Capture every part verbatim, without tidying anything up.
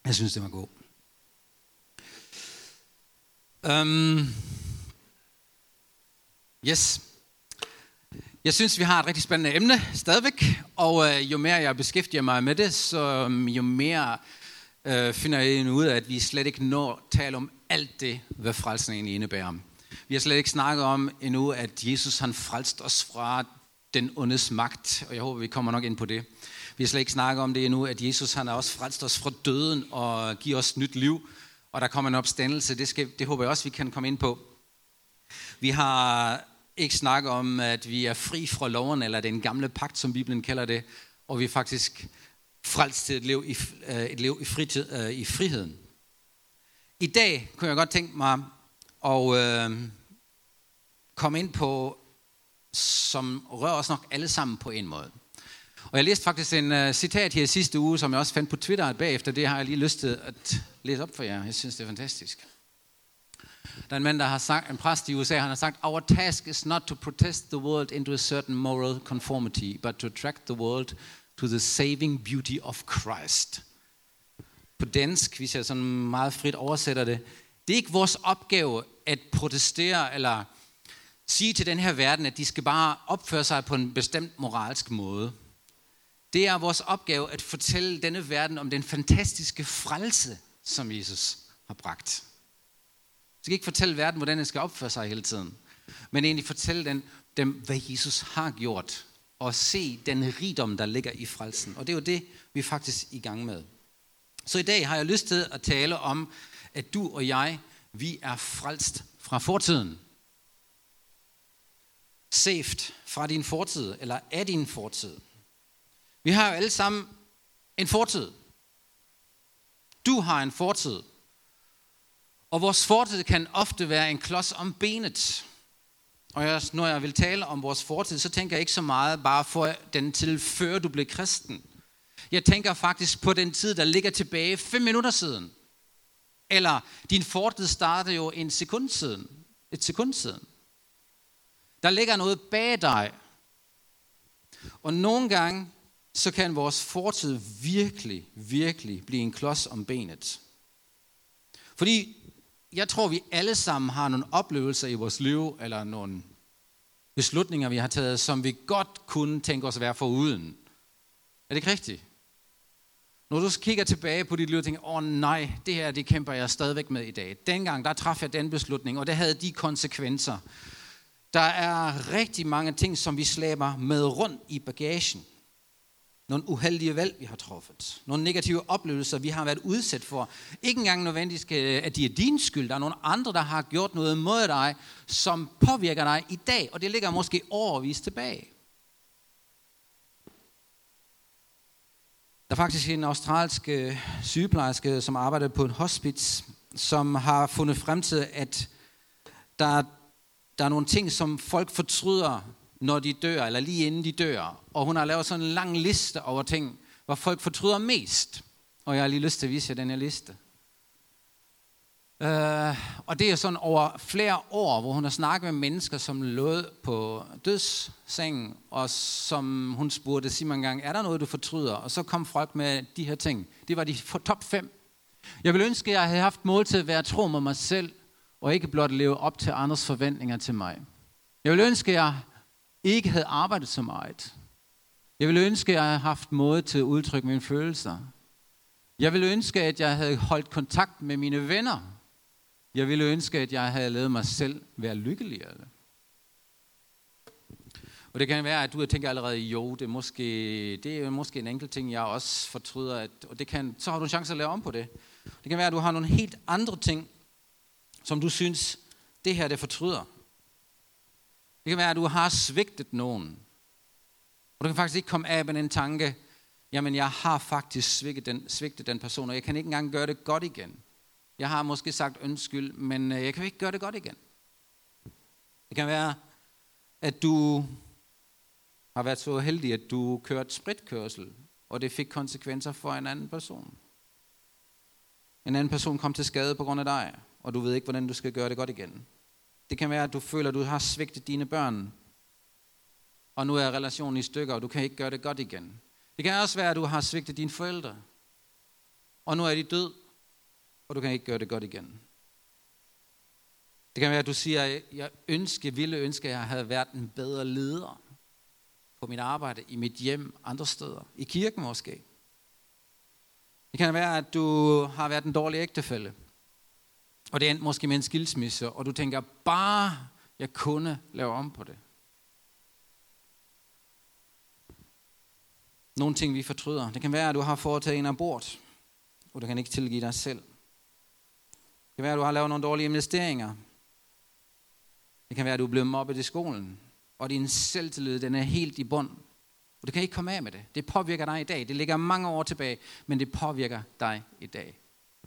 Jeg synes, det var god. Um, yes. Jeg synes, vi har et rigtig spændende emne stadigvæk, og øh, jo mere jeg beskæftiger mig med det, så um, jo mere øh, finder jeg ud af, at vi slet ikke når at tale om alt det, hvad frelsen egentlig indebærer. Vi har slet ikke snakket om endnu, at Jesus han frelste os fra den ondes magt, og jeg håber, vi kommer nok ind på det. Vi har slet ikke snakket om det endnu, at Jesus han har også frelst os fra døden og giver os nyt liv, og der kommer en opstandelse. Det, skal, det håber jeg også, vi kan komme ind på. Vi har ikke snakket om, at vi er fri fra loven, eller den gamle pagt, som Bibelen kalder det, og vi er faktisk frelst til et liv i, et liv i, fritid, i friheden. I dag kunne jeg godt tænke mig at øh, komme ind på, som rører os nok alle sammen på en måde. Og jeg læste faktisk en uh, citat her sidste uge, som jeg også fandt på Twitter bagefter. Det har jeg lige lyst til at læse op for jer. Jeg synes, det er fantastisk. Der er en mand, der har sagt, en præst i U S A, han har sagt, our task is not to protest the world into a certain moral conformity, but to attract the world to the saving beauty of Christ. På dansk, hvis jeg sådan meget frit oversætter det, det er ikke vores opgave at protestere eller sige til den her verden, at de skal bare opføre sig på en bestemt moralsk måde. Det er vores opgave at fortælle denne verden om den fantastiske frelse, som Jesus har bragt. Vi skal ikke fortælle verden, hvordan den skal opføre sig hele tiden, men egentlig fortælle den, dem, hvad Jesus har gjort, og se den rigdom, der ligger i frelsen. Og det er jo det, vi er faktisk i gang med. Så i dag har jeg lyst til at tale om, at du og jeg, vi er frelst fra fortiden. Saved fra din fortid, eller af din fortid. Vi har jo alle sammen en fortid. Du har en fortid. Og vores fortid kan ofte være en klods om benet. Og jeg, når jeg vil tale om vores fortid, så tænker jeg ikke så meget bare for den tid, før du blev kristen. Jeg tænker faktisk på den tid, der ligger tilbage fem minutter siden. Eller din fortid startede jo en sekund siden. Et sekund siden. Der ligger noget bag dig. Og nogle gange, så kan vores fortid virkelig, virkelig blive en klods om benet. Fordi jeg tror, vi alle sammen har nogle oplevelser i vores liv, eller nogle beslutninger, vi har taget, som vi godt kunne tænke os at være foruden. Er det ikke rigtigt? Når du kigger tilbage på dit liv og tænker, åh nej, det her, det kæmper jeg stadigvæk med i dag. Dengang, der traf jeg den beslutning, og det havde de konsekvenser. Der er rigtig mange ting, som vi slæber med rundt i bagagen. Nogle uheldige valg, vi har truffet. Nogle negative oplevelser, vi har været udsat for. Ikke engang nødvendigvis, at de er din skyld. Der er nogle andre, der har gjort noget mod dig, som påvirker dig i dag. Og det ligger måske overvist tilbage. Der er faktisk en australsk sygeplejerske, som arbejder på en hospice, som har fundet frem til, at der, der er nogle ting, som folk fortryder, når de dør, eller lige inden de dør. Og hun har lavet sådan en lang liste over ting, hvor folk fortryder mest. Og jeg har lige lyst til at vise jer den her liste. Uh, og det er sådan over flere år, hvor hun har snakket med mennesker, som lå på dødssengen, og som hun spurgte Simon gang, er der noget, du fortryder? Og så kom folk med de her ting. Det var de top fem. Jeg vil ønske, at jeg havde haft mål til at være tro med mig selv, og ikke blot leve op til andres forventninger til mig. Jeg vil ønske, at jeg ikke havde arbejdet så meget. Jeg ville ønske, at jeg havde haft måde til at udtrykke mine følelser. Jeg ville ønske, at jeg havde holdt kontakt med mine venner. Jeg ville ønske, at jeg havde lavet mig selv være lykkeligere. Og det kan være, at du tænker allerede, jo, det er måske, det er måske en enkelt ting, jeg også fortryder. At, og det kan, så har du en chance at lave om på det. Det kan være, at du har nogle helt andre ting, som du synes, det her det fortryder. Det kan være, at du har svigtet nogen. Og du kan faktisk ikke komme af med den tanke, jamen jeg har faktisk svigtet den, svigtet den person, og jeg kan ikke engang gøre det godt igen. Jeg har måske sagt undskyld, men jeg kan ikke gøre det godt igen. Det kan være, at du har været så heldig, at du kørte spritkørsel, og det fik konsekvenser for en anden person. En anden person kom til skade på grund af dig, og du ved ikke, hvordan du skal gøre det godt igen. Det kan være, at du føler, at du har svigtet dine børn, og nu er relationen i stykker, og du kan ikke gøre det godt igen. Det kan også være, at du har svigtet dine forældre. og nu er de død, og du kan ikke gøre det godt igen. Det kan være, at du siger, jeg ønsker, ville ønske, at jeg havde været en bedre leder på mit arbejde, i mit hjem, andre steder, i kirken måske. Det kan være, at du har været en dårlig ægtefælle, og det er måske med en skilsmisse, og du tænker, bare jeg kunne lave om på det. Nogle ting, vi fortryder. Det kan være, at du har foretaget en abort, og du kan ikke tilgive dig selv. Det kan være, at du har lavet nogle dårlige investeringer. Det kan være, at du er blevet mobbet i skolen, og din selvtillid, den er helt i bund. Og du kan ikke komme af med det. Det påvirker dig i dag. Det ligger mange år tilbage, men det påvirker dig i dag.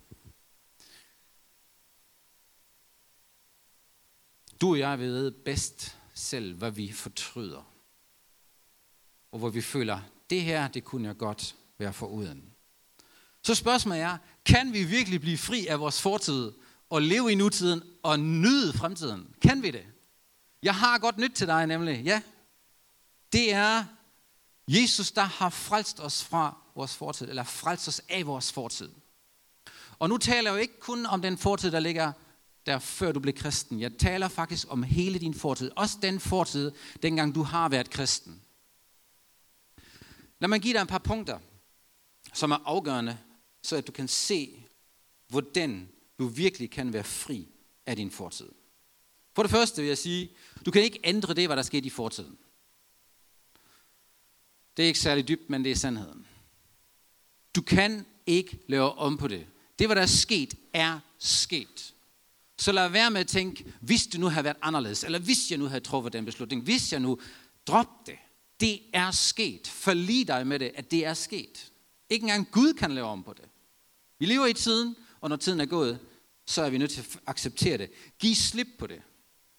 Du og jeg ved bedst selv, hvad vi fortryder. Og hvor vi føler, det her, det kunne jeg godt være foruden. Så spørgsmålet er, kan vi virkelig blive fri af vores fortid og leve i nutiden og nyde fremtiden? Kan vi det? Jeg har godt nyt til dig nemlig. Ja, det er Jesus, der har frelst os fra vores fortid, eller frelst os af vores fortid. Og nu taler jeg jo ikke kun om den fortid, der ligger der før du blev kristen. Jeg taler faktisk om hele din fortid. Også den fortid, dengang du har været kristen. Lad mig give dig et par punkter, som er afgørende, så at du kan se, hvordan du virkelig kan være fri af din fortid. For det første vil jeg sige, du kan ikke ændre det, hvad der skete i fortiden. Det er ikke særlig dybt, men det er sandheden. Du kan ikke lave om på det. Det, hvad der er sket, er sket. Så lad være med at tænke, hvis det nu havde været anderledes, eller hvis jeg nu havde truffet den beslutning, hvis jeg nu drop det. Det er sket. Forlig dig med det, at det er sket. Ikke engang Gud kan lave om på det. Vi lever i tiden, og når tiden er gået, så er vi nødt til at acceptere det. Giv slip på det.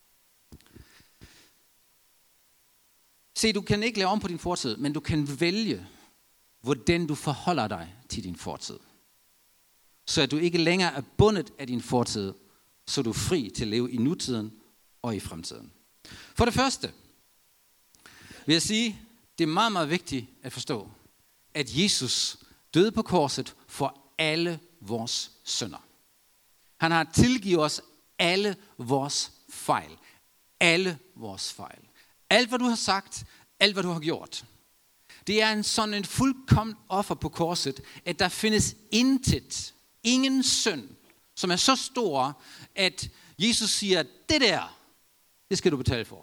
Se, du kan ikke lave om på din fortid, men du kan vælge, hvordan du forholder dig til din fortid. Så at du ikke længere er bundet af din fortid, så du er fri til at leve i nutiden og i fremtiden. For det første vil jeg sige, det er meget, meget vigtigt at forstå, at Jesus døde på korset for alle vores synder. Han har tilgivet os alle vores fejl. Alle vores fejl. Alt, hvad du har sagt, alt, hvad du har gjort. Det er en sådan en fuldkommen offer på korset, at der findes intet, ingen synd, som er så stor, at Jesus siger, det der, det skal du betale for.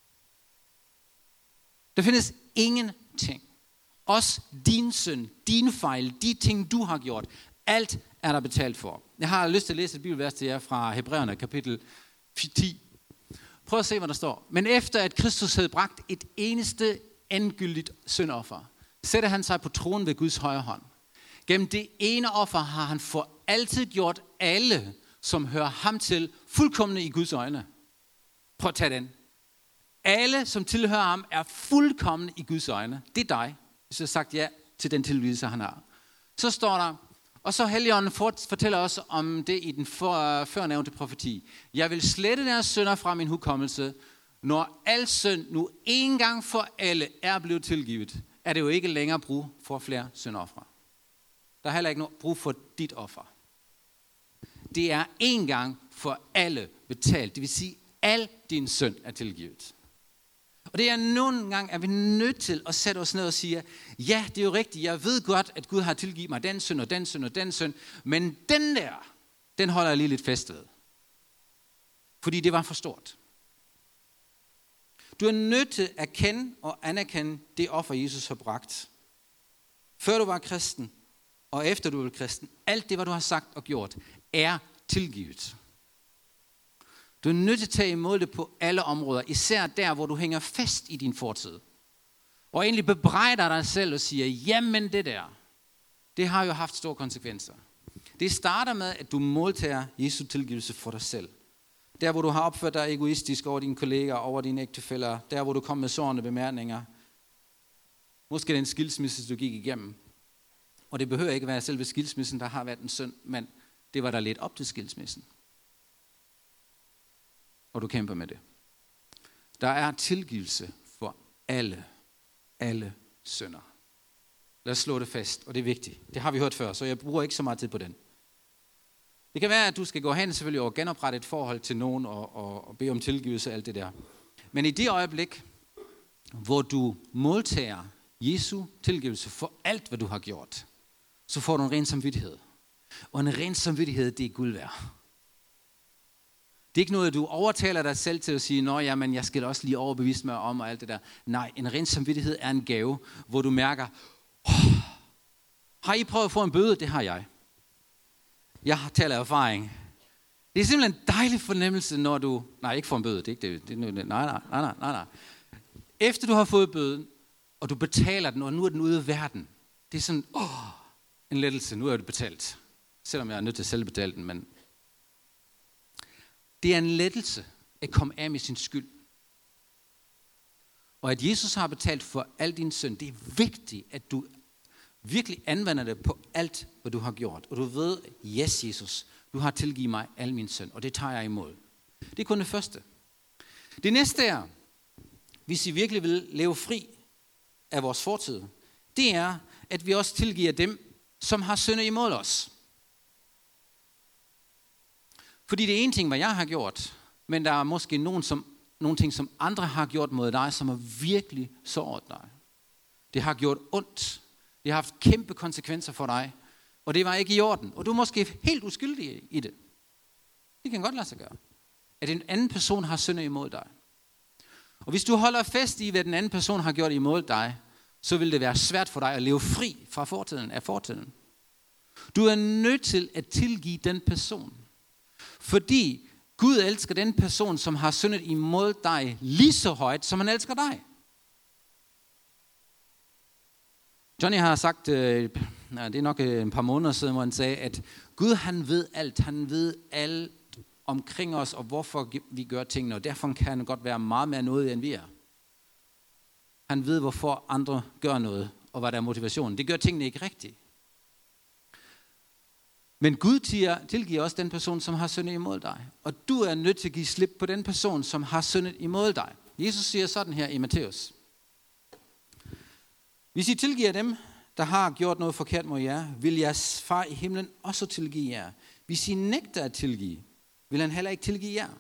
Der findes ingenting. Også din synd, dine fejl, de ting, du har gjort, alt er der betalt for. Jeg har lyst til at læse et bibelvers til jer fra Hebræerne, kapitel ti. Prøv at se, hvad der står. Men efter at Kristus havde bragt et eneste endegyldigt syndoffer, sætter han sig på tronen ved Guds højre hånd. Gennem det ene offer har han for altid gjort alle, som hører ham til, fuldkomne i Guds øjne. Prøv at tage den. Alle, som tilhører ham, er fuldkomne i Guds øjne. Det er dig, hvis du har sagt ja til den tilvidelse, han har. Så står der, og så Helligånden fortæller os om det i den for, førnævnte profeti. Jeg vil slette deres synder fra min hukommelse. Når al synd nu en gang for alle er blevet tilgivet, er det jo ikke længere brug for flere syndofre. Der er heller ikke noget brug for dit offer. Det er en gang for alle betalt. Det vil sige, al din synd er tilgivet. Og det er nogle gange, at vi er nødt til at sætte os ned og sige, ja, det er jo rigtigt, jeg ved godt, at Gud har tilgivet mig den synd og den synd og den synd, men den der, den holder jeg lige lidt fast ved. Fordi det var for stort. Du er nødt til at kende og anerkende det offer, Jesus har bragt. Før du var kristen, og efter du blev kristen, alt det, hvad du har sagt og gjort, er tilgivet. Du er nødt til at tage imod det på alle områder, især der, hvor du hænger fast i din fortid. Og egentlig bebrejder dig selv og siger, jamen det der, det har jo haft store konsekvenser. Det starter med, at du modtager Jesu tilgivelse for dig selv. Der, hvor du har opført dig egoistisk over dine kolleger, over dine ægtefæller, der, hvor du kom med sårende bemærkninger. Måske den skilsmisse, du gik igennem. Og det behøver ikke være selve skilsmissen, der har været en synd, men det var der lidt op til skilsmissen. Og du kæmper med det. Der er tilgivelse for alle, alle synder. Lad os slå det fast, og det er vigtigt. Det har vi hørt før, så jeg bruger ikke så meget tid på den. Det kan være, at du skal gå hen selvfølgelig og genoprette et forhold til nogen og, og, og bede om tilgivelse og alt det der. Men i det øjeblik, hvor du modtager Jesu tilgivelse for alt, hvad du har gjort, så får du en ren samvittighed. Og en ren samvittighed, det er guld værd. Det er ikke noget, du overtaler dig selv til at sige, nå jamen, jeg skal også lige overbevise mig om og alt det der. Nej, en ren samvittighed er en gave, hvor du mærker, oh, har I prøvet at få en bøde? Det har jeg. Jeg har talt af erfaring. Det er simpelthen en dejlig fornemmelse, når du... Nej, ikke får en bøde. Det er ikke det. det, er, nej, nej, nej, nej, nej. Efter du har fået bøden, og du betaler den, og nu er den ude af verden. Det er sådan, åh, en lettelse. Nu er det betalt. Selvom jeg er nødt til at selv betale den, men... Det er en lettelse at komme af med sin skyld. Og at Jesus har betalt for al din synd, det er vigtigt, at du virkelig anvender det på alt, hvad du har gjort. Og du ved, yes Jesus, du har tilgivet mig al min synd, og det tager jeg imod. Det er kun det første. Det næste er, hvis I virkelig vil leve fri af vores fortid, det er, at vi også tilgiver dem, som har syndet imod os. Fordi det er en ting, hvad jeg har gjort, men der er måske nogen, som, nogle ting, som andre har gjort mod dig, som har virkelig såret dig. Det har gjort ondt. Det har haft kæmpe konsekvenser for dig, og det var ikke i orden. Og du er måske helt uskyldig i det. Det kan godt lade sig gøre. At en anden person har syndet imod dig. Og hvis du holder fast i, hvad den anden person har gjort imod dig, så vil det være svært for dig at leve fri fra fortiden, af fortiden. Du er nødt til at tilgive den person. Fordi Gud elsker den person, som har syndet imod dig lige så højt, som han elsker dig. Johnny har sagt, øh, nej, det er nok et par måneder siden, hvor han sagde, at Gud han ved alt. Han ved alt omkring os, og hvorfor vi gør tingene, og derfor kan han godt være meget mere noget, end vi er. Han ved, hvorfor andre gør noget, og hvad der er motivationen. Det gør tingene ikke rigtigt. Men Gud tilgiver også den person, som har syndet imod dig. Og du er nødt til at give slip på den person, som har syndet imod dig. Jesus siger sådan her i Matthæus. Hvis I tilgiver dem, der har gjort noget forkert mod jer, vil jeres far i himlen også tilgive jer. Hvis I nægter at tilgive, vil han heller ikke tilgive jer.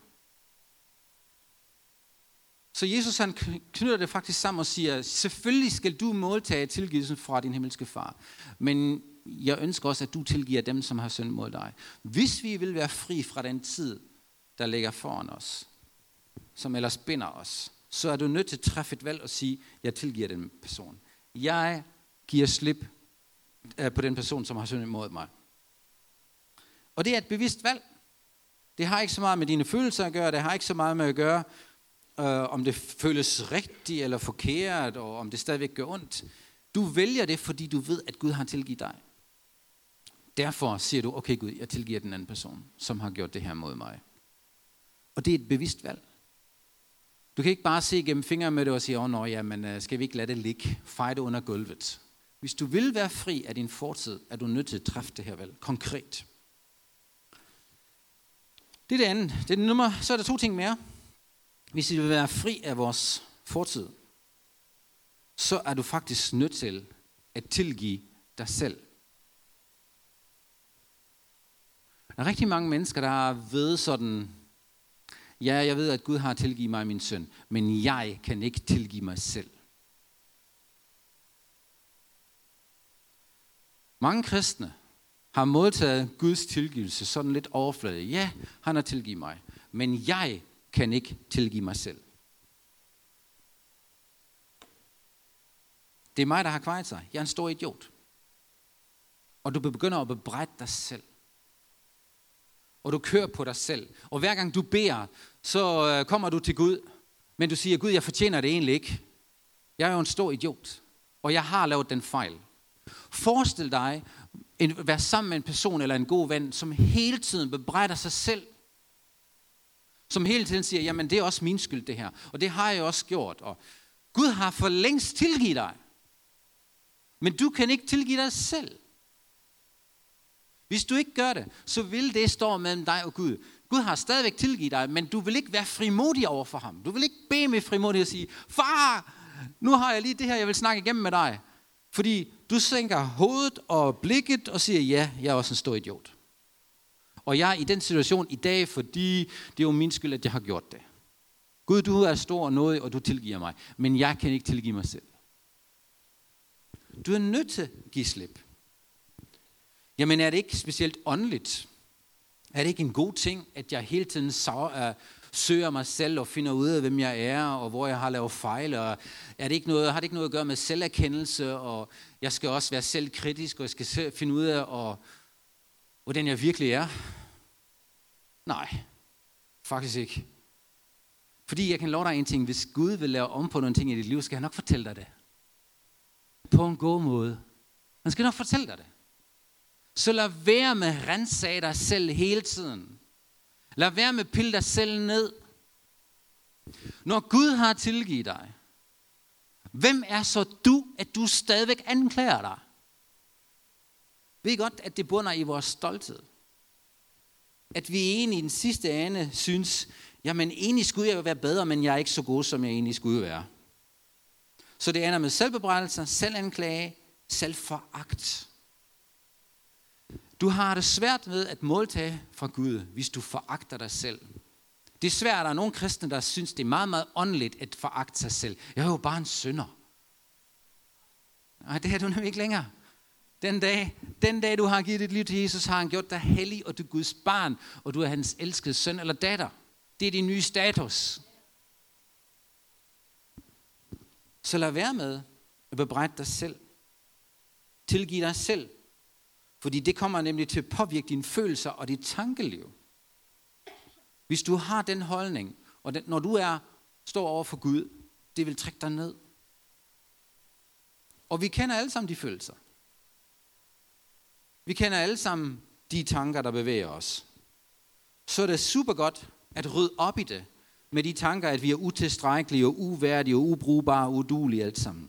Så Jesus han knytter det faktisk sammen og siger, selvfølgelig skal du modtage tilgivelsen fra din himmelske far. Men jeg ønsker også, at du tilgiver dem, som har syndet mod dig. Hvis vi vil være fri fra den tid, der ligger foran os, som ellers binder os, så er du nødt til at træffe et valg og sige, jeg tilgiver den person. Jeg giver slip på den person, som har syndet mod mig. Og det er et bevidst valg. Det har ikke så meget med dine følelser at gøre, det har ikke så meget med at gøre, øh, om det føles rigtigt eller forkert, og om det stadigvæk gør ondt. Du vælger det, fordi du ved, at Gud har tilgivet dig. Derfor siger du, okay Gud, jeg tilgiver den anden person, som har gjort det her mod mig. Og det er et bevidst valg. Du kan ikke bare se gennem fingre med det og sige, åh oh, nå, jamen, skal vi ikke lade det ligge, feje det under gulvet. Hvis du vil være fri af din fortid, er du nødt til at træffe det her valg, konkret. Det er det andet. Det er det nummer. Så er der to ting mere. Hvis vi vil være fri af vores fortid, så er du faktisk nødt til at tilgive dig selv. Der er rigtig mange mennesker, der ved sådan, ja, jeg ved, at Gud har tilgivet mig min synd, men jeg kan ikke tilgive mig selv. Mange kristne har modtaget Guds tilgivelse sådan lidt overfladet. Ja, han har tilgivet mig, men jeg kan ikke tilgive mig selv. Det er mig, der har kvejet sig. Jeg er en stor idiot. Og du begynder at bebrejde dig selv. Og du kører på dig selv. Og hver gang du beder, så kommer du til Gud. Men du siger, Gud, jeg fortjener det egentlig ikke. Jeg er jo en stor idiot. Og jeg har lavet den fejl. Forestil dig at være sammen med en person eller en god ven, som hele tiden bebrejder sig selv. Som hele tiden siger, jamen det er også min skyld det her. Og det har jeg også gjort. Og Gud har for længst tilgivet dig. Men du kan ikke tilgive dig selv. Hvis du ikke gør det, så vil det stå mellem dig og Gud. Gud har stadigvæk tilgivet dig, men du vil ikke være frimodig over for ham. Du vil ikke bede med frimodig og sige, far, nu har jeg lige det her, jeg vil snakke igennem med dig. Fordi du sænker hovedet og blikket og siger, ja, jeg er også en stor idiot. Og jeg er i den situation i dag, fordi det er jo min skyld, at jeg har gjort det. Gud, du er stor og nådig, og du tilgiver mig. Men jeg kan ikke tilgive mig selv. Du er nødt til at give slip. Jamen er det ikke specielt åndeligt? Er det ikke en god ting, at jeg hele tiden søger mig selv og finder ud af, hvem jeg er, og hvor jeg har lavet fejl? Og er det ikke noget, har det ikke noget at gøre med selverkendelse, og jeg skal også være selvkritisk, og jeg skal finde ud af, og, hvordan jeg virkelig er? Nej, faktisk ikke. Fordi jeg kan love dig en ting, hvis Gud vil lave om på nogle ting i dit liv, skal han nok fortælle dig det. På en god måde. Han skal nok fortælle dig det. Så lad være med at ransage dig selv hele tiden. Lad være med at pille dig selv ned. Når Gud har tilgivet dig, hvem er så du, at du stadigvæk anklager dig? Ved I godt, at det bunder i vores stolthed? At vi egentlig i den sidste ende synes, jamen egentlig skulle jeg være bedre, men jeg er ikke så god, som jeg egentlig skulle være. Så det ender med selvbebrejdelser, selvanklage, selvforagt. Du har det svært med at modtage fra Gud, hvis du foragter dig selv. Det er svært, der er nogle kristne, der synes, det er meget, meget åndeligt at foragte sig selv. Jeg er jo bare en synder. Nej, det er du nemlig ikke længere. Den dag, den dag, du har givet dit liv til Jesus, har han gjort dig hellig, og du er Guds barn, og du er hans elskede søn eller datter. Det er din nye status. Så lad være med at bebrejde dig selv. Tilgiv dig selv. Fordi det kommer nemlig til at påvirke dine følelser og dit tankeliv. Hvis du har den holdning, og den, når du er står over for Gud, det vil trække dig ned. Og vi kender alle sammen de følelser. Vi kender alle sammen de tanker, der bevæger os. Så er det super godt at rydde op i det, med de tanker, at vi er utilstrækkelige og uværdige og ubrugbare og uduelige alt sammen.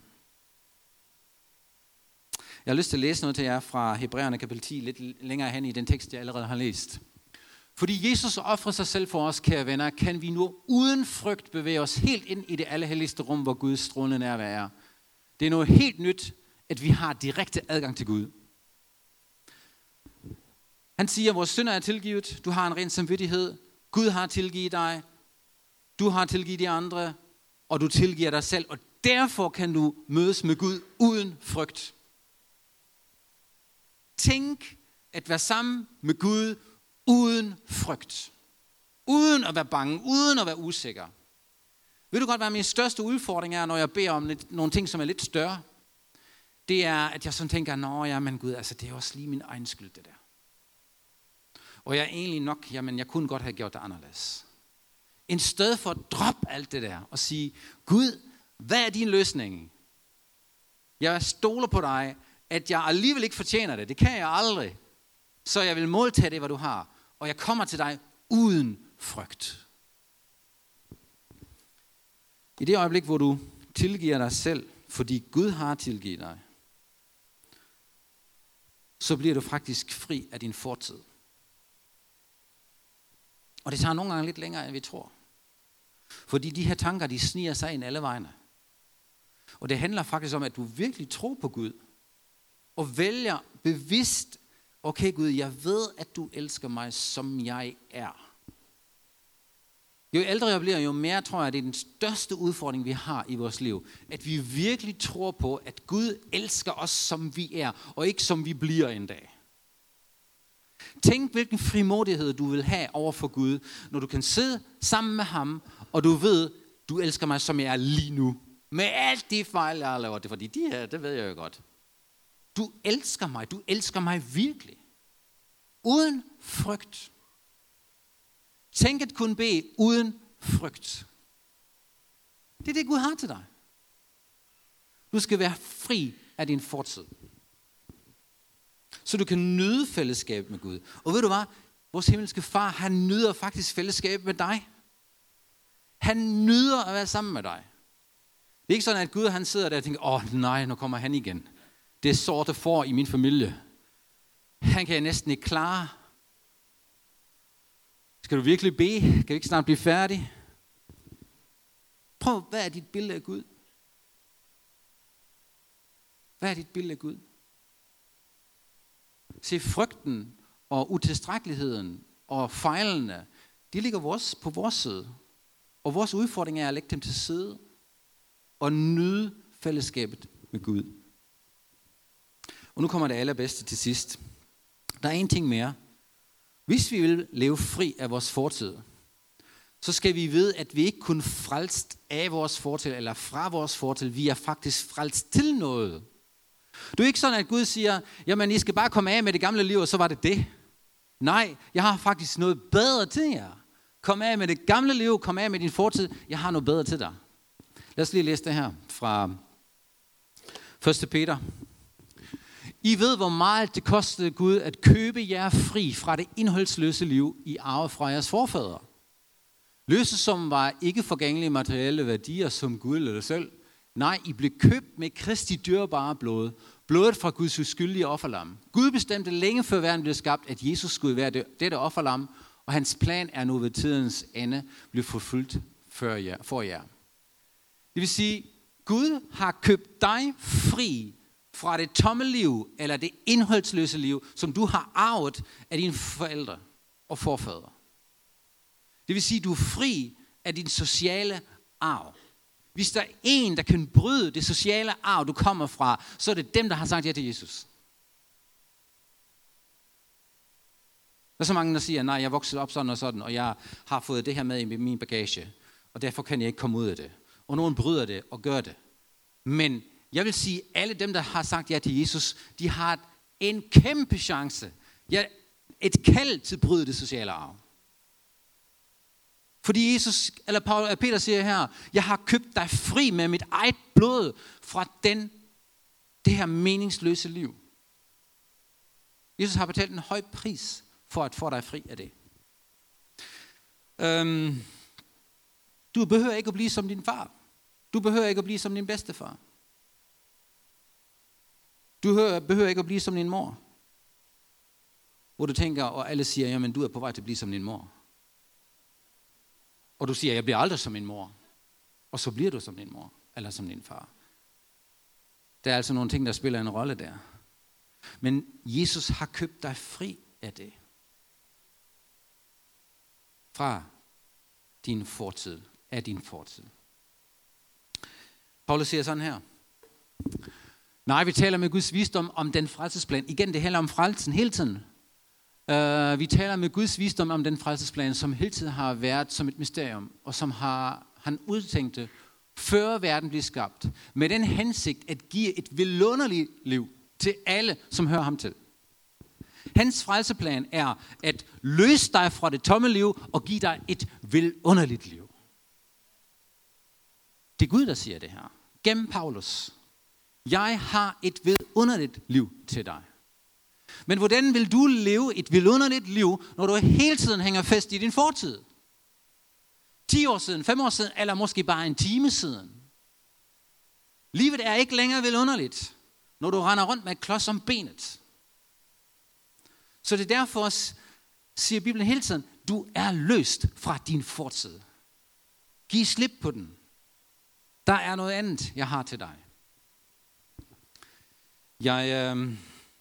Jeg har lyst til at læse noget til jer fra Hebræerne kapitel ti, lidt længere hen i den tekst, jeg allerede har læst. Fordi Jesus offrer sig selv for os, kære venner, kan vi nu uden frygt bevæge os helt ind i det allerhelligste rum, hvor Guds strålende nærvær er. Det er noget helt nyt, at vi har direkte adgang til Gud. Han siger, at vores synder er tilgivet, du har en ren samvittighed, Gud har tilgivet dig, du har tilgivet de andre, og du tilgiver dig selv, og derfor kan du mødes med Gud uden frygt. Tænk at være sammen med Gud uden frygt. Uden at være bange, uden at være usikker. Ved du godt, hvad min største udfordring er, når jeg beder om lidt, nogle ting, som er lidt større? Det er, at jeg sådan tænker, nå ja, men Gud, altså det er også lige min egen skyld, det der. Og jeg er egentlig nok, jamen jeg kunne godt have gjort det anderledes. I stedet for at droppe alt det der og sige, Gud, hvad er din løsning? Jeg stoler på dig, at jeg alligevel ikke fortjener det. Det kan jeg aldrig. Så jeg vil modtage det, hvad du har. Og jeg kommer til dig uden frygt. I det øjeblik, hvor du tilgiver dig selv, fordi Gud har tilgivet dig, så bliver du faktisk fri af din fortid. Og det tager nogle gange lidt længere, end vi tror. Fordi de her tanker, de sniger sig ind alle vegne. Og det handler faktisk om, at du virkelig tror på Gud. Og vælger bevidst, okay Gud, jeg ved, at du elsker mig, som jeg er. Jo ældre jeg bliver, jo mere tror jeg, at det er den største udfordring, vi har i vores liv. At vi virkelig tror på, at Gud elsker os, som vi er, og ikke som vi bliver en dag. Tænk, hvilken frimodighed du vil have over for Gud, når du kan sidde sammen med ham, og du ved, du elsker mig, som jeg er lige nu. Med alt de fejl, jeg har lavet. Det fordi de her, det ved jeg jo godt. Du elsker mig, du elsker mig virkelig. Uden frygt. Tænk at kunne bede uden frygt. Det er det, Gud har til dig. Du skal være fri af din fortid. Så du kan nyde fællesskab med Gud. Og ved du hvad? Vores himmelske far, han nyder faktisk fællesskab med dig. Han nyder at være sammen med dig. Det er ikke sådan, at Gud han sidder der og tænker, åh nej, nu kommer han igen. Det er sorte får i min familie. Han kan jeg næsten ikke klare. Skal du virkelig bede? Kan vi ikke snart blive færdig? Prøv, hvad er dit billede af Gud? Hvad er dit billede af Gud? Se, frygten og utilstrækkeligheden og fejlene, de ligger vores, på vores side. Og vores udfordring er at lægge dem til side og nyde fællesskabet med Gud. Og nu kommer det allerbedste til sidst. Der er en ting mere. Hvis vi vil leve fri af vores fortid, så skal vi vide, at vi ikke kun er frelst af vores fortid eller fra vores fortid. Vi er faktisk frelst til noget. Det er ikke sådan, at Gud siger, jamen I skal bare komme af med det gamle liv, og så var det det. Nej, jeg har faktisk noget bedre til jer. Kom af med det gamle liv, kom af med din fortid. Jeg har noget bedre til dig. Lad os lige læse det her fra første Peter. I ved, hvor meget det kostede Gud at købe jer fri fra det indholdsløse liv, I arvede fra jeres forfædre. Løsesummen var ikke forgængelige materielle værdier som Gud eller selv. Nej, I blev købt med Kristi dyrebare blod. Blodet fra Guds uskyldige offerlam. Gud bestemte længe før verden blev skabt, at Jesus skulle være det, dette offerlam, og hans plan er nu ved tidens ende blevet forfulgt for jer, for jer. Det vil sige, Gud har købt dig fri fra det tomme liv, eller det indholdsløse liv, som du har arvet af dine forældre og forfædre. Det vil sige, du er fri af din sociale arv. Hvis der er en, der kan bryde det sociale arv, du kommer fra, så er det dem, der har sagt ja til Jesus. Der er så mange, der siger, nej, jeg er vokset op sådan og sådan, og jeg har fået det her med i min bagage, og derfor kan jeg ikke komme ud af det. Og nogen bryder det og gør det. Men jeg vil sige, alle dem, der har sagt ja til Jesus, de har en kæmpe chance. Ja, et kald til at bryde det sociale arv. Fordi Jesus, eller Paul, Peter siger her, jeg har købt dig fri med mit eget blod fra den, det her meningsløse liv. Jesus har betalt en høj pris for at få dig fri af det. Øhm, du behøver ikke at blive som din far. Du behøver ikke at blive som din bedstefar. Du behøver ikke at blive som din mor. Hvor du tænker, og alle siger, jamen du er på vej til at blive som din mor. Og du siger, jeg bliver aldrig som min mor. Og så bliver du som din mor, eller som din far. Der er altså nogle ting, der spiller en rolle der. Men Jesus har købt dig fri af det. Fra din fortid, af din fortid. Paulus siger sådan her. Nej, vi taler med Guds visdom om den frelsesplan. Igen, det handler om frelsen hele tiden. Uh, vi taler med Guds visdom om den frelsesplan, som hele tiden har været som et mysterium, og som har, han udtænkte, før verden blev skabt, med den hensigt at give et vidunderligt liv til alle, som hører ham til. Hans frelsesplan er at løse dig fra det tomme liv og give dig et vidunderligt liv. Det er Gud, der siger det her. Gennem Paulus. Jeg har et vidunderligt liv til dig. Men hvordan vil du leve et vidunderligt liv, når du hele tiden hænger fast i din fortid? ti år siden, fem år siden, eller måske bare en time siden. Livet er ikke længere vidunderligt, når du render rundt med et klods om benet. Så det er derfor, siger Bibelen hele tiden, du er løst fra din fortid. Giv slip på den. Der er noget andet, jeg har til dig. Jeg øh,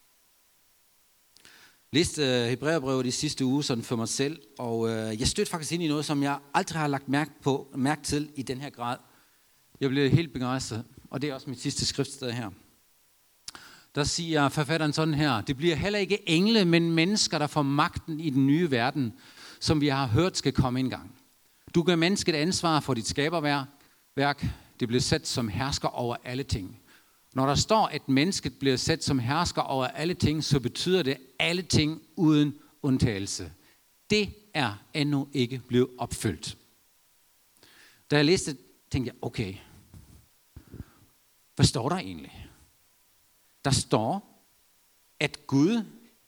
læste øh, Hebræerbrevet de sidste uge sådan for mig selv, og øh, jeg stødte faktisk ind i noget, som jeg aldrig har lagt mærke, på, mærke til i den her grad. Jeg blev helt begejstret, og det er også mit sidste skriftsted her. Der siger forfatteren sådan her, det bliver heller ikke engle, men mennesker, der får magten i den nye verden, som vi har hørt skal komme en gang. Du gør mennesket ansvar for dit skaberværk, det bliver sat som hersker over alle ting. Når der står, at mennesket bliver sat som hersker over alle ting, så betyder det alle ting uden undtagelse. Det er endnu ikke blevet opfyldt. Da jeg læste det, tænkte jeg, okay, hvad står der egentlig? Der står, at Gud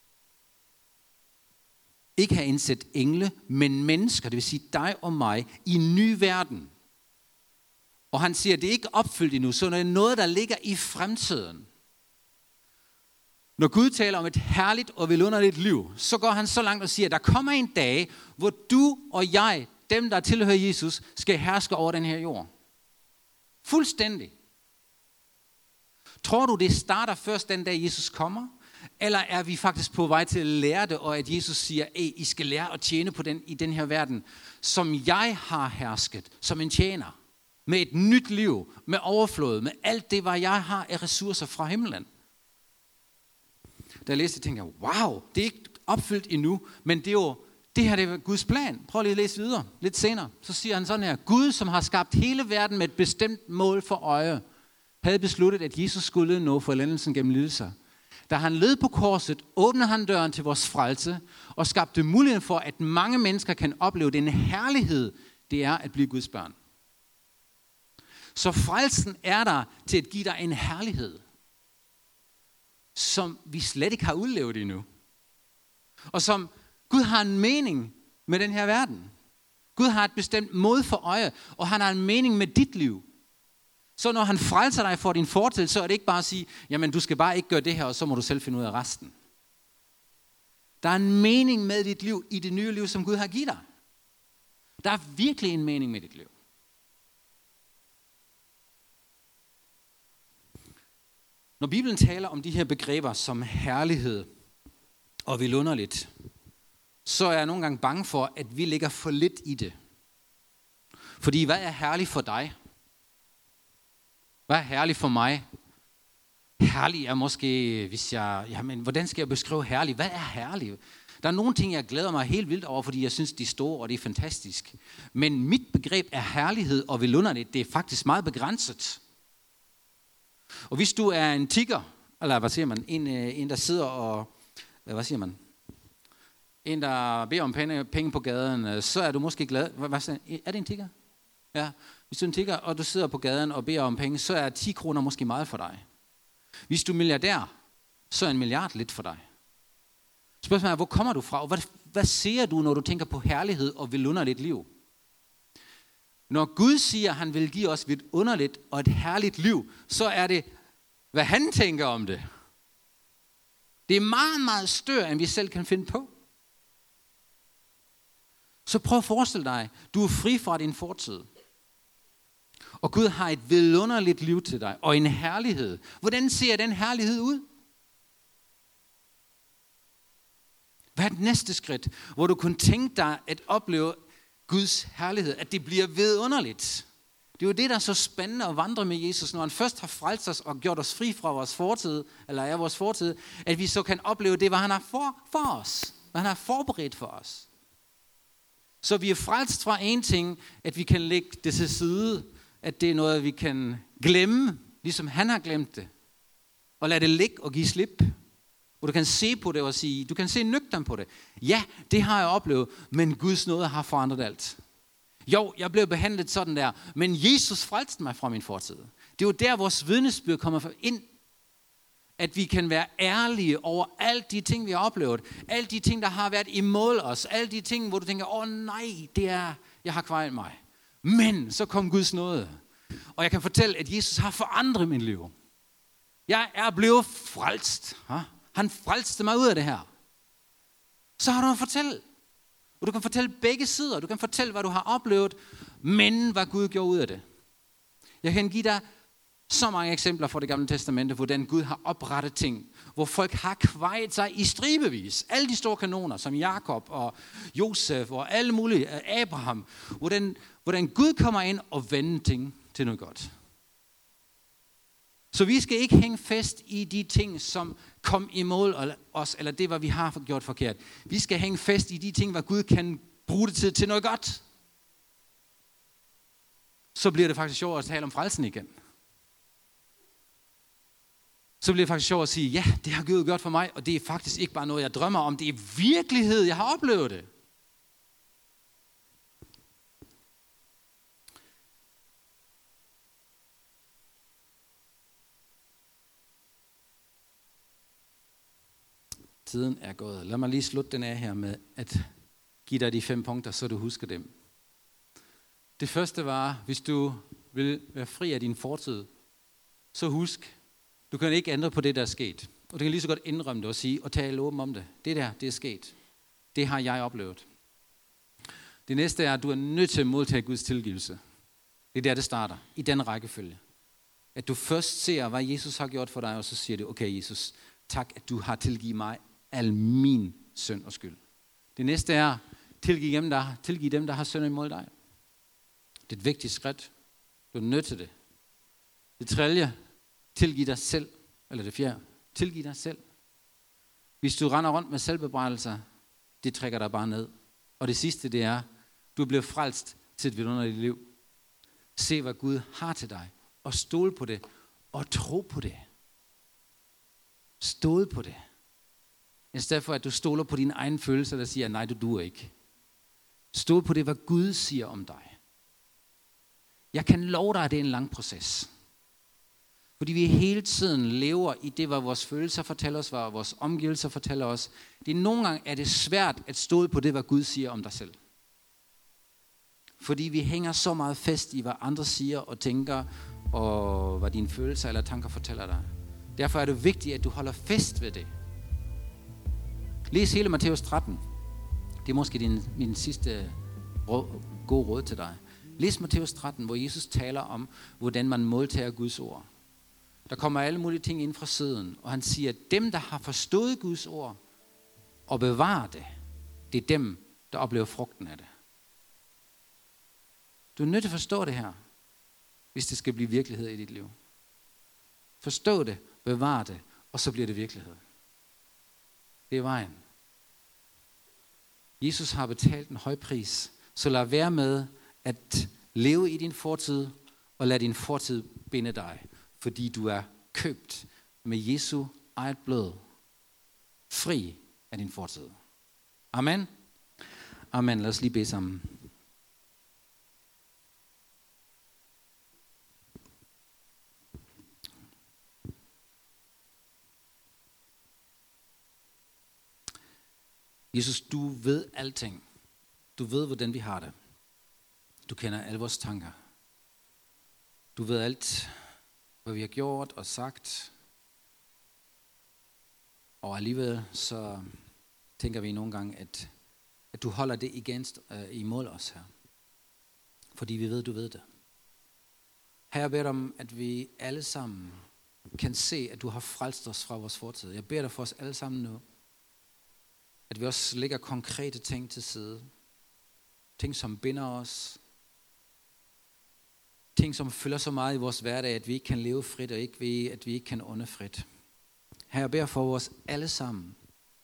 ikke har indsat engle, men mennesker, det vil sige dig og mig, i en ny verden. Og han siger, at det er ikke opfyldt endnu, så det er noget, der ligger i fremtiden. Når Gud taler om et herligt og vidunderligt liv, så går han så langt og siger, at der kommer en dag, hvor du og jeg, dem der tilhører Jesus, skal herske over den her jord. Fuldstændig. Tror du, det starter først den dag, Jesus kommer? Eller er vi faktisk på vej til at lære det, og at Jesus siger, at I skal lære at tjene på den, i den her verden, som jeg har hersket, som en tjener, med et nyt liv, med overflod, med alt det, hvad jeg har af ressourcer fra himlen. Da jeg læste det, tænkte jeg, wow, det er ikke opfyldt endnu, men det er jo, det her det er Guds plan. Prøv lige at læse videre, lidt senere. Så siger han sådan her, Gud, som har skabt hele verden med et bestemt mål for øje, havde besluttet, at Jesus skulle nå forlændelsen gennem lidelser. Da han led på korset, åbnede han døren til vores frelse og skabte muligheden for, at mange mennesker kan opleve den herlighed, det er at blive Guds børn. Så frelsen er der til at give dig en herlighed, som vi slet ikke har udlevet endnu. Og som Gud har en mening med den her verden. Gud har et bestemt mål for øje, og han har en mening med dit liv. Så når han frelser dig for din fortid, så er det ikke bare at sige, jamen du skal bare ikke gøre det her, og så må du selv finde ud af resten. Der er en mening med dit liv i det nye liv, som Gud har givet dig. Der er virkelig en mening med dit liv. Når Bibelen taler om de her begreber som herlighed og vidunderligt, så er jeg nogle gange bange for, at vi ligger for lidt i det. Fordi hvad er herligt for dig? Hvad er herligt for mig? Herlig er måske, hvis jeg... Jamen, hvordan skal jeg beskrive herlig? Hvad er herlig? Der er nogle ting, jeg glæder mig helt vildt over, fordi jeg synes, de er store, og det er fantastisk. Men mit begreb af herlighed og vidunderligt, det er faktisk meget begrænset. Og hvis du er en tigger, eller hvad siger man, en, en der sidder og... Hvad siger man? En, der beder om penge, penge på gaden, så er du måske glad. Hvad, hvad siger, er det en tigger? Ja. Hvis du er en tigger, og du sidder på gaden og beder om penge, så er ti kroner måske meget for dig. Hvis du er milliardær, så er en milliard lidt for dig. Spørgsmålet er, hvor kommer du fra? Og hvad, hvad ser du, når du tænker på herlighed og vidunderligt liv? Når Gud siger, at han vil give os et underligt og et herligt liv, så er det, hvad han tænker om det. Det er meget, meget større, end vi selv kan finde på. Så prøv at forestille dig, du er fri fra din fortid. Og Gud har et vidunderligt liv til dig, og en herlighed. Hvordan ser den herlighed ud? Hvad er det næste skridt, hvor du kunne tænke dig at opleve Guds herlighed, at det bliver vidunderligt? Det er jo det, der er så spændende at vandre med Jesus, når han først har frelst os og gjort os fri fra vores fortid, eller er vores fortid, at vi så kan opleve det, hvad han har for, for os, hvad han har forberedt for os. Så vi er frelst fra en ting, at vi kan lægge det til side, at det er noget, vi kan glemme, ligesom han har glemt det. Og lade det ligge og give slip. Og du kan se på det og sige, du kan se nøgtern på det. Ja, det har jeg oplevet, men Guds nåde har forandret alt. Jo, jeg blev behandlet sådan der, men Jesus frelste mig fra min fortid. Det er jo der, vores vidnesbyrd kommer ind. At vi kan være ærlige over alle de ting, vi har oplevet. Alle de ting, der har været imod os. Alle de ting, hvor du tænker, åh nej, det er, jeg har kvaret mig. Men så kom Guds nåde. Og jeg kan fortælle, at Jesus har forandret mit liv. Jeg er blevet frelst. Han frelste mig ud af det her. Så har du at fortælle. Og du kan fortælle begge sider. Du kan fortælle, hvad du har oplevet, men hvad Gud gjorde ud af det. Jeg kan give dig så mange eksempler fra det gamle testamente, hvordan Gud har oprettet ting, hvor folk har kvejet sig i stribevis. Alle de store kanoner, som Jakob og Josef og alle mulige, Abraham, hvordan, hvordan Gud kommer ind og vender ting til noget godt. Så vi skal ikke hænge fast i de ting, som kom imod os, eller det, hvad vi har gjort forkert. Vi skal hænge fast i de ting, hvad Gud kan bruge det til, til noget godt. Så bliver det faktisk sjovt at tale om frelsen igen. Så bliver det faktisk sjovt at sige, ja, det har Gud gjort for mig, og det er faktisk ikke bare noget, jeg drømmer om. Det er virkelighed, jeg har oplevet det. Tiden er gået. Lad mig lige slutte den af her med at give dig de fem punkter, så du husker dem. Det første var, hvis du vil være fri af din fortid, så husk, du kan ikke ændre på det, der er sket. Og du kan lige så godt indrømme det og sige, og tale åben om det. Det der, det er sket. Det har jeg oplevet. Det næste er, at du er nødt til at modtage Guds tilgivelse. Det er der, det starter. I den rækkefølge. At du først ser, hvad Jesus har gjort for dig, og så siger du, okay Jesus, tak, at du har tilgivet mig al min synd og skyld. Det næste er, tilgiv dem, der, tilgiv dem, der har synd imod dig. Det er et vigtigt skridt. Du er nødt til det. Det tredje, tilgiv dig selv. Eller det fjerde, tilgiv dig selv. Hvis du render rundt med selvbebrejdelser, det trækker dig bare ned. Og det sidste, det er, du bliver frelst til et vidunderligt liv. Se, hvad Gud har til dig. Og stol på det. Og tro på det. Stol på det. I stedet for, at du stoler på dine egne følelser, der siger, nej, du duer ikke. Stol på det, hvad Gud siger om dig. Jeg kan love dig, at det er en lang proces. Fordi vi hele tiden lever i det, hvad vores følelser fortæller os, hvad vores omgivelser fortæller os. Det er nogle gange er det svært at stole på det, hvad Gud siger om dig selv. Fordi vi hænger så meget fast i, hvad andre siger og tænker, og hvad dine følelser eller tanker fortæller dig. Derfor er det vigtigt, at du holder fast ved det. Læs hele Matthæus tretten. Det er måske din, min sidste råd, gode råd til dig. Læs Matthæus tretten, hvor Jesus taler om, hvordan man modtager Guds ord. Der kommer alle mulige ting ind fra siden, og han siger, at dem, der har forstået Guds ord og bevarer det, det er dem, der oplever frugten af det. Du er nødt til at forstå det her, hvis det skal blive virkelighed i dit liv. Forstå det, bevar det, og så bliver det virkelighed. Det er vejen. Jesus har betalt en høj pris, så lad være med at leve i din fortid, og lad din fortid binde dig, fordi du er købt med Jesu eget blod, fri af din fortid. Amen. Amen. Lad os lige bede sammen. Jesus, du ved alting. Du ved, hvordan vi har det. Du kender alle vores tanker. Du ved alt, hvad vi har gjort og sagt. Og alligevel så tænker vi nogle gange, at, at du holder det igen uh, imod os her. Fordi vi ved, du ved det. Her jeg beder dig om, at vi alle sammen kan se, at du har frelst os fra vores fortid. Jeg beder dig for os alle sammen nu. At vi også lægger konkrete ting til side. Ting, som binder os. Ting, som fylder så meget i vores hverdag, at vi ikke kan leve frit, og ikke ved, at vi ikke kan ånde frit. Her jeg beder for os alle sammen,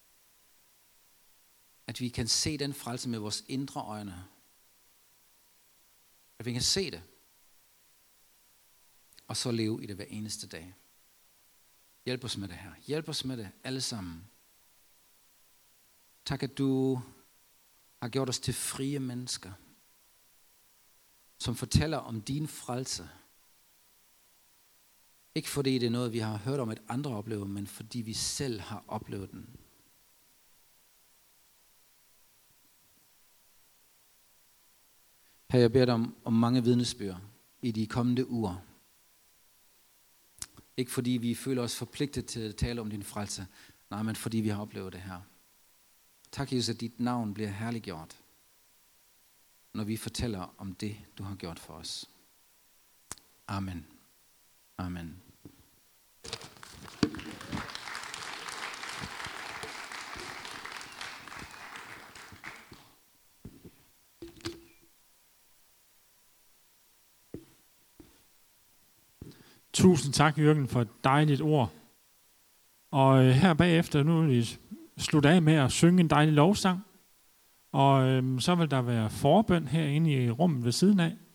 at vi kan se den frelse med vores indre øjne. At vi kan se det, og så leve i det hver eneste dag. Hjælp os med det her. Hjælp os med det alle sammen. Tak, at du har gjort os til frie mennesker, som fortæller om din frelse. Ikke fordi det er noget, vi har hørt om, at andre oplever, men fordi vi selv har oplevet den. Her jeg beder dig om, om mange vidnesbyrd i de kommende uger. Ikke fordi vi føler os forpligtet til at tale om din frelse, nej, men fordi vi har oplevet det her. Tak, Jesus, at dit navn bliver herliggjort, når vi fortæller om det, du har gjort for os. Amen. Amen. Tusind tak, Jørgen, for et dejligt ord. Og her bagefter, nu vil vi slutte af med at synge en dejlig lovsang. Og øhm, så vil der være forbøn herinde i rummet ved siden af.